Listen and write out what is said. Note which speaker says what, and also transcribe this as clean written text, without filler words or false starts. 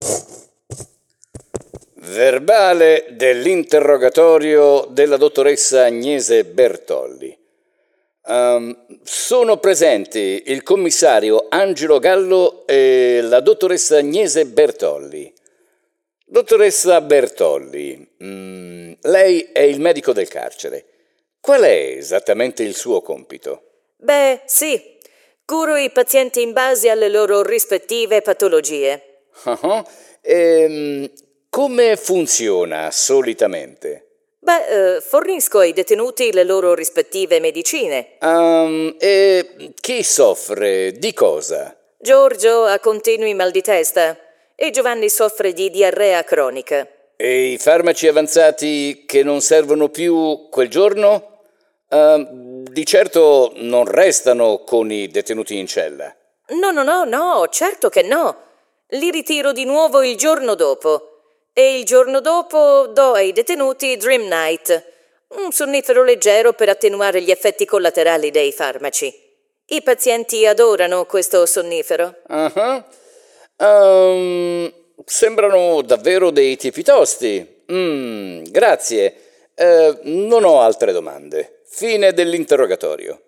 Speaker 1: Verbale dell'interrogatorio della dottoressa Agnese Bertolli. Sono presenti il commissario Angelo Gallo e la dottoressa Agnese Bertolli. Dottoressa Bertolli, lei è il medico del carcere. Qual è esattamente il suo compito?
Speaker 2: Beh, sì. Curo i pazienti in base alle loro rispettive patologie.
Speaker 1: Come funziona solitamente?
Speaker 2: Fornisco ai detenuti le loro rispettive medicine.
Speaker 1: E chi soffre di cosa?
Speaker 2: Giorgio ha continui mal di testa e Giovanni soffre di diarrea cronica.
Speaker 1: E i farmaci avanzati che non servono più quel giorno? Di certo non restano con i detenuti in cella.
Speaker 2: No, certo che no. Li ritiro di nuovo il giorno dopo. E il giorno dopo do ai detenuti Dream Night, un sonnifero leggero per attenuare gli effetti collaterali dei farmaci. I pazienti adorano questo sonnifero.
Speaker 1: Sembrano davvero dei tipi tosti. Grazie. Non ho altre domande. Fine dell'interrogatorio.